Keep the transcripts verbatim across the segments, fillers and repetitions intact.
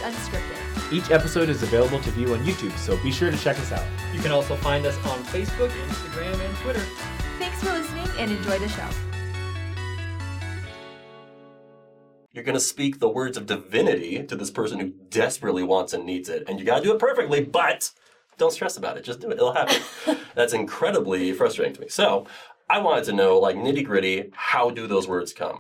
Unscripted. Each episode is available to view on YouTube, so be sure to check us out. You can also find us on Facebook, Instagram, and Twitter. Thanks for listening and enjoy the show. You're going to speak the words of divinity to this person who desperately wants and needs it, and you got to do it perfectly, but don't stress about it. Just do it. It'll happen. That's incredibly frustrating to me. So I wanted to know, like, nitty-gritty, how do those words come?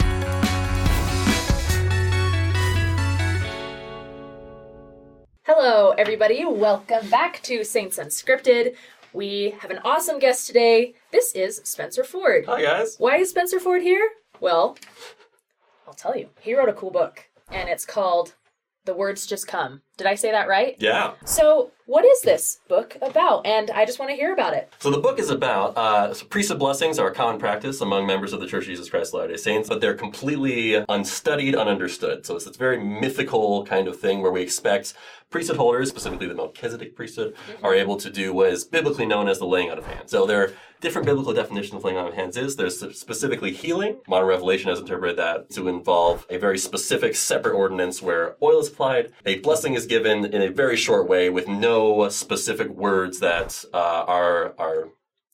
Hello, everybody. Welcome back to Saints Unscripted. We have an awesome guest today. This is Spencer Ford. Hi, guys. Why is Spencer Ford here? Well, I'll tell you. He wrote a cool book, and it's called The Words Just Come. Did I say that right? Yeah. So, what is this book about? And I just want to hear about it. So the book is about, uh, so priesthood blessings are a common practice among members of the Church of Jesus Christ of Latter-day Saints, but they're completely unstudied, ununderstood. So it's this very mythical kind of thing where we expect priesthood holders, specifically the Melchizedek priesthood, mm-hmm. are able to do what is biblically known as the laying out of hands. So there are different biblical definitions of laying out of hands is. There's specifically healing. Modern Revelation has interpreted that to involve a very specific separate ordinance where oil is applied, a blessing is given in a very short way with no specific words that uh, are are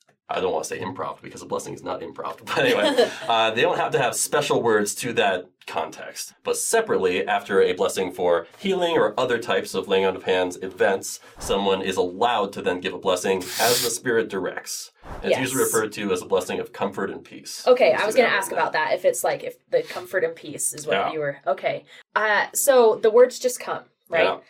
I don't want to say improv because a blessing is not improv. But anyway, uh, they don't have to have special words to that context. But separately, after a blessing for healing or other types of laying out of hands events, someone is allowed to then give a blessing as the Spirit directs. It's yes. usually referred to as a blessing of comfort and peace. Okay, I was going to ask about that. If it's like, if the comfort and peace is what yeah. you were... Okay. Uh, so the words just come, right? Yeah.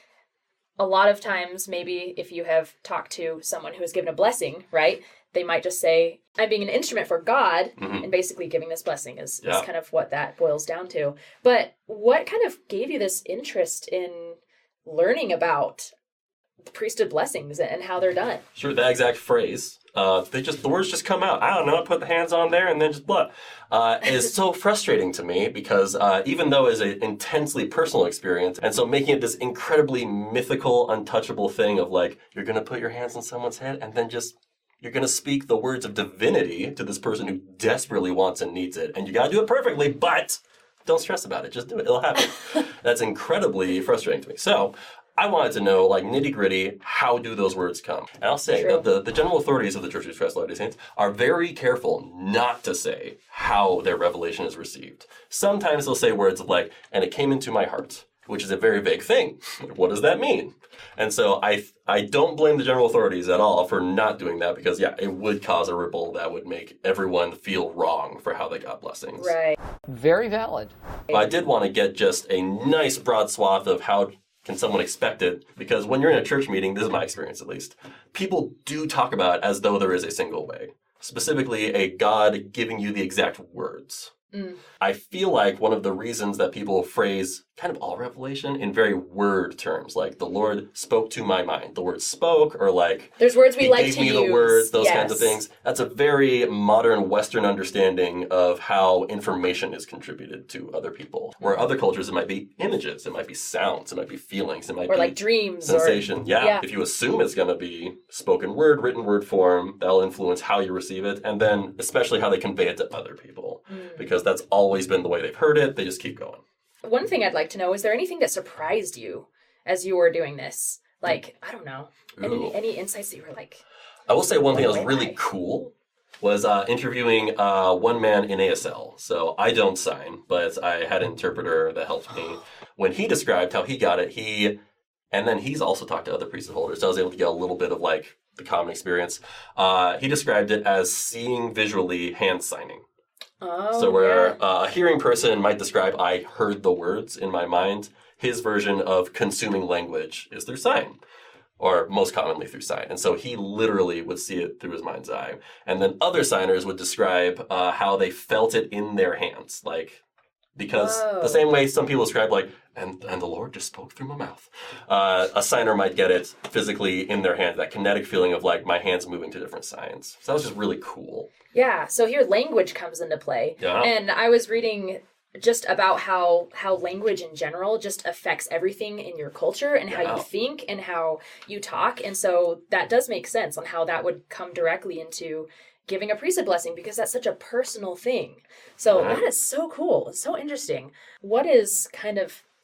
A lot of times, maybe if you have talked to someone who has given a blessing, right, they might just say, I'm being an instrument for God, mm-hmm. and basically giving this blessing is, yeah. is kind of what that boils down to. But what kind of gave you this interest in learning about the priesthood blessings and how they're done? Sure, that exact phrase. Uh, they just the words just come out. I don't know. Put the hands on there and then just blah. Uh, is so frustrating to me because uh, even though it's an intensely personal experience, and so making it this incredibly mythical, untouchable thing of like you're gonna put your hands on someone's head and then just you're gonna speak the words of divinity to this person who desperately wants and needs it, and you gotta do it perfectly, but don't stress about it. Just do it. It'll happen. That's incredibly frustrating to me. So I wanted to know, like, nitty-gritty, how do those words come? And I'll say True. that the, the general authorities of the Church of Jesus Christ of Latter-day Saints are very careful not to say how their revelation is received. Sometimes they'll say words like, and it came into my heart, which is a very vague thing. What does that mean? And so I I don't blame the general authorities at all for not doing that because, yeah, it would cause a ripple that would make everyone feel wrong for how they got blessings. Right. Very valid. But I did want to get just a nice broad swath of how can someone expect it? Because when you're in a church meeting, this is my experience at least, people do talk about it as though there is a single way. Specifically, a God giving you the exact words. Mm. I feel like one of the reasons that people phrase kind of all revelation in very word terms, like the Lord spoke to my mind, the word spoke, or like there's words we he like gave to me use. the words, those yes. kinds of things. That's a very modern Western understanding of how information is contributed to other people. Where other cultures, it might be images, it might be sounds, it might be feelings, it might or be like dreams, sensation. Or, yeah. yeah. If you assume it's going to be spoken word, written word form, that'll influence how you receive it, and then especially how they convey it to other people, mm. because that's always been the way they've heard it. They just keep going. One thing I'd like to know, is there anything that surprised you as you were doing this? Like, I don't know, any, any insights that you were like... I will say one thing that was really by. cool was uh, interviewing uh, one man in A S L. So I don't sign, but I had an interpreter that helped me. When he described how he got it, he... And then he's also talked to other priesthood holders, so I was able to get a little bit of, like, the common experience. Uh, he described it as seeing visually hand signing. Oh, so where yeah. uh, a hearing person might describe, I heard the words in my mind, his version of consuming language is through sign, or most commonly through sign. And so he literally would see it through his mind's eye. And then other signers would describe uh, how they felt it in their hands, like, because Whoa. the same way some people describe, like, and, and the Lord just spoke through my mouth. Uh, a signer might get it physically in their hand, that kinetic feeling of, like, my hands moving to different signs. So that was just really cool. Yeah, so here language comes into play. Yeah. And I was reading just about how how language in general just affects everything in your culture and how yeah. you think and how you talk. And so that does make sense on how that would come directly into giving a priesthood blessing, because that's such a personal thing. So yeah. that is so cool. It's so interesting. What is kind of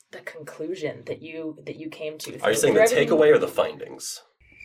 the conclusion that you that you came to? Are you saying the takeaway or the findings?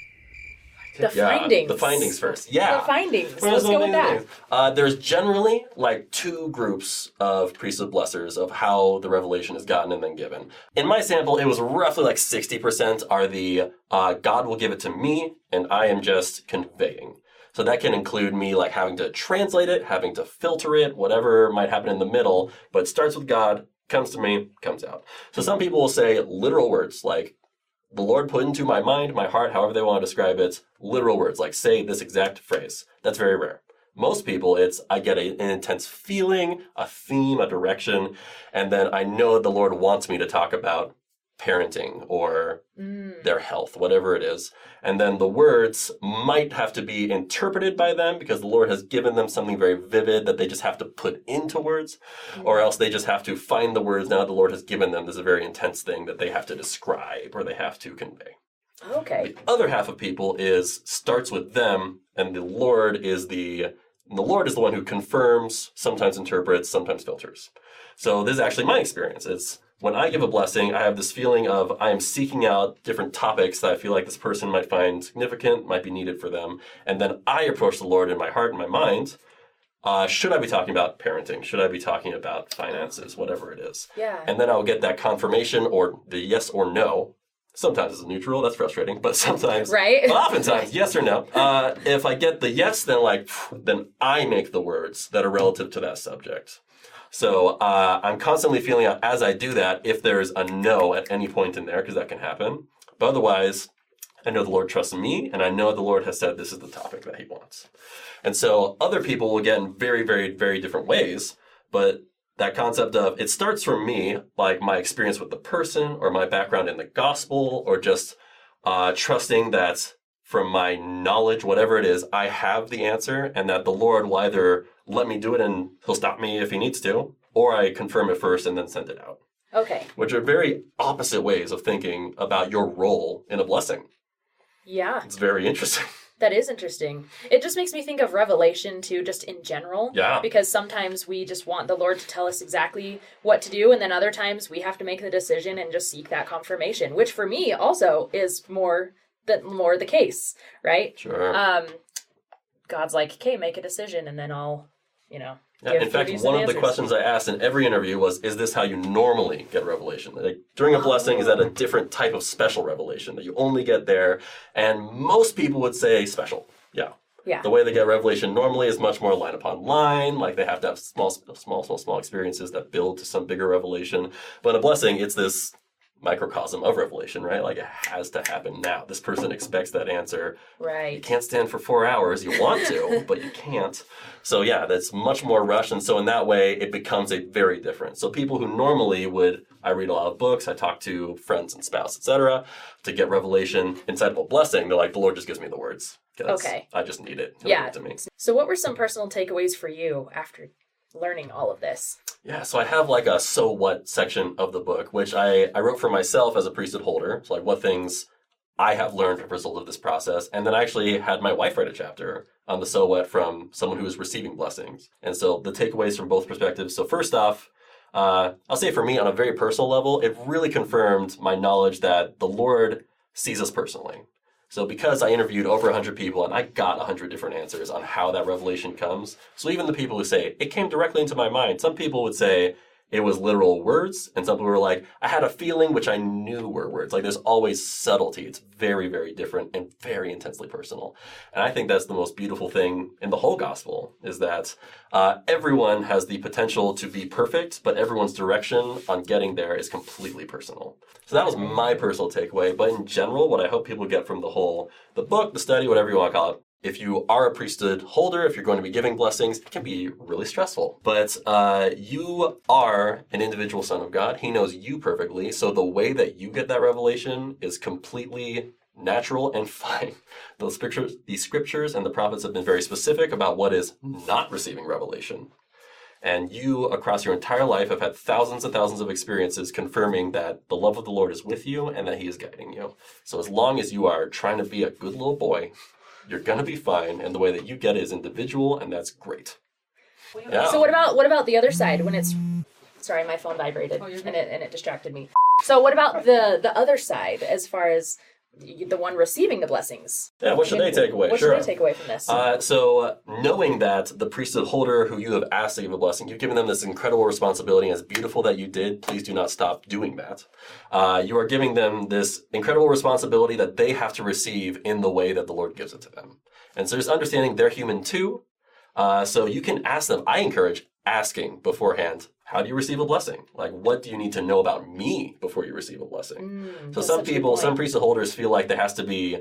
The yeah, findings. The findings first. Yeah. The findings. Well, Let's go with that. things. Uh, there's generally like two groups of priesthood blessers of how the revelation is gotten and then given. In my sample, it was roughly like sixty percent are the uh, God will give it to me and I am just conveying. So that can include me like having to translate it, having to filter it, whatever might happen in the middle, but it starts with God, comes to me, comes out. So some people will say literal words like, the Lord put into my mind, my heart, however they want to describe it, literal words, like say this exact phrase. That's very rare. Most people, it's I get a, an intense feeling, a theme, a direction, and then I know the Lord wants me to talk about parenting or mm. their health, whatever it is. And then the words might have to be interpreted by them because the Lord has given them something very vivid that they just have to put into words, mm. or else they just have to find the words now the Lord has given them. There's a very intense thing that they have to describe or they have to convey. Okay. The other half of people is starts with them, and the Lord is the the Lord is the one who confirms, sometimes interprets, sometimes filters. So this is actually my experience. It's when I give a blessing, I have this feeling of I am seeking out different topics that I feel like this person might find significant, might be needed for them. And then I approach the Lord in my heart and my mind. Uh, should I be talking about parenting? Should I be talking about finances? Whatever it is. Yeah. And then I'll get that confirmation or the yes or no. Sometimes it's neutral. That's frustrating. But sometimes, right? But oftentimes, yes or no. Uh, if I get the yes, then like, then I make the words that are relative to that subject. So uh, I'm constantly feeling out as I do that if there's a no at any point in there, because that can happen. But otherwise, I know the Lord trusts me, and I know the Lord has said this is the topic that he wants. And so other people will get in very, very, very different ways. But that concept of it starts from me, like my experience with the person or my background in the gospel, or just uh, trusting that from my knowledge, whatever it is, I have the answer, and that the Lord will either let me do it and he'll stop me if he needs to, or I confirm it first and then send it out. Okay. Which are very opposite ways of thinking about your role in a blessing. Yeah. It's very interesting. That is interesting. It just makes me think of Revelation, too, just in general. Yeah. Because sometimes we just want the Lord to tell us exactly what to do, and then other times we have to make the decision and just seek that confirmation, which for me also is more the, more the case, right? Sure. Um, God's like, okay, make a decision, and then I'll, you know, Yeah, give, in fact, give you one some of the answers. questions I asked in every interview was, is this how you normally get revelation? Like, during a blessing, is that a different type of special revelation that you only get there? And most people would say special. Yeah. Yeah. The way they get revelation normally is much more line upon line. Like, they have to have small, small, small, small experiences that build to some bigger revelation. But in a blessing, it's this microcosm of revelation, right? Like, it has to happen now. This person expects that answer. Right. You can't stand for four hours. You want to, but you can't. So yeah, that's much more rushed. And so in that way, it becomes a very different. So people who normally would, I read a lot of books, I talk to friends and spouse, et cetera, to get revelation inside of a blessing, they're like, the Lord just gives me the words. Okay. I just need it. He'll Yeah. give it to me. So what were some personal takeaways for you after learning all of this? Yeah, so I have like a so what section of the book, which I, I wrote for myself as a priesthood holder. So like what things I have learned as a result of this process. And then I actually had my wife write a chapter on the so what from someone who was receiving blessings. And so the takeaways from both perspectives. So first off, uh, I'll say for me on a very personal level, it really confirmed my knowledge that the Lord sees us personally. So because I interviewed over one hundred people and I got one hundred different answers on how that revelation comes. So even the people who say, it came directly into my mind, some people would say it was literal words. And some people were like, I had a feeling which I knew were words. Like there's always subtlety. It's very, very different and very intensely personal. And I think that's the most beautiful thing in the whole gospel is that uh, everyone has the potential to be perfect, but everyone's direction on getting there is completely personal. So that was my personal takeaway. But in general, what I hope people get from the whole, the book, the study, whatever you want to call it, if you are a priesthood holder, if you're going to be giving blessings, it can be really stressful. But uh, you are an individual son of God. He knows you perfectly. So the way that you get that revelation is completely natural and fine. The scriptures, the scriptures and the prophets have been very specific about what is not receiving revelation. And you, across your entire life, have had thousands and thousands of experiences confirming that the love of the Lord is with you and that he is guiding you. So as long as you are trying to be a good little boy, you're going to be fine, and the way that you get it is individual, and that's great. Yeah. So what about what about the other side when it's Sorry, my phone vibrated Oh, you're good. and it and it distracted me. So what about the the other side as far as the one receiving the blessings? Yeah, what should they take away? What Sure. should they take away from this? Uh, so, uh, knowing that the priesthood holder who you have asked to give a blessing, you've given them this incredible responsibility, and it's beautiful that you did. Please do not stop doing that. Uh, you are giving them this incredible responsibility that they have to receive in the way that the Lord gives it to them. And so, just understanding they're human too. Uh, so, you can ask them. I encourage asking beforehand. How do you receive a blessing? Like, what do you need to know about me before you receive a blessing? Mm, so that's some such a good people, point. some priesthood holders feel like there has to be,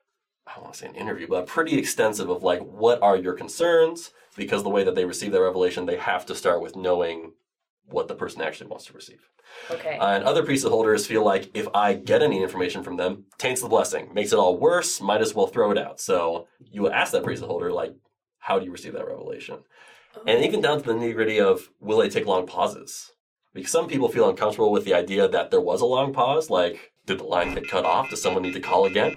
I don't want to say an interview, but pretty extensive of like, what are your concerns? Because the way that they receive their revelation, they have to start with knowing what the person actually wants to receive. Okay. Uh, and other priesthood holders feel like if I get any information from them, taints the blessing, makes it all worse, might as well throw it out. So you would ask that priesthood holder, like, how do you receive that revelation? Oh. And even down to the nitty gritty of, will they take long pauses? Because some people feel uncomfortable with the idea that there was a long pause, like, did the line get cut off? Does someone need to call again?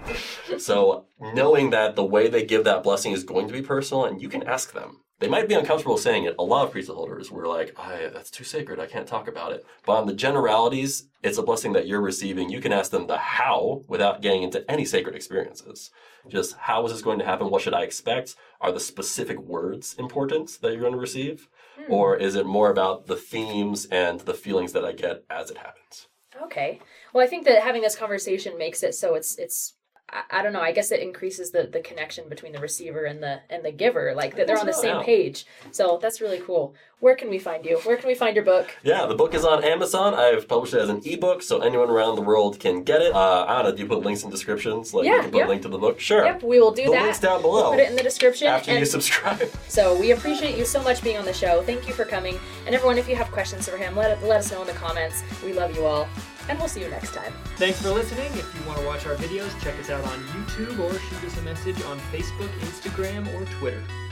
So knowing that the way they give that blessing is going to be personal, and you can ask them. They might be uncomfortable saying it. A lot of priesthood holders were like, I, that's too sacred, I can't talk about it. But on the generalities, it's a blessing that you're receiving. You can ask them the how without getting into any sacred experiences. Just, how is this going to happen? What should I expect? Are the specific words important that you're going to receive? Hmm. Or is it more about the themes and the feelings that I get as it happens? Okay. Well, I think that having this conversation makes it so it's it's I, I don't know, I guess it increases the, the connection between the receiver and the and the giver, like that they're on the so, same yeah. page. So that's really cool. Where can we find you? Where can we find your book? Yeah, the book is on Amazon. I've published it as an ebook, so anyone around the world can get it. Uh, I don't know, do you put links in descriptions? Like, Yeah, you can put yep. a link to the book? Sure. Yep, we will do the that. link's down below. We'll put it in the description. After and you subscribe. So we appreciate you so much being on the show. Thank you for coming. And everyone, if you have questions for him, let, let us know in the comments. We love you all. And we'll see you next time. Thanks for listening. If you want to watch our videos, check us out on YouTube or shoot us a message on Facebook, Instagram, or Twitter.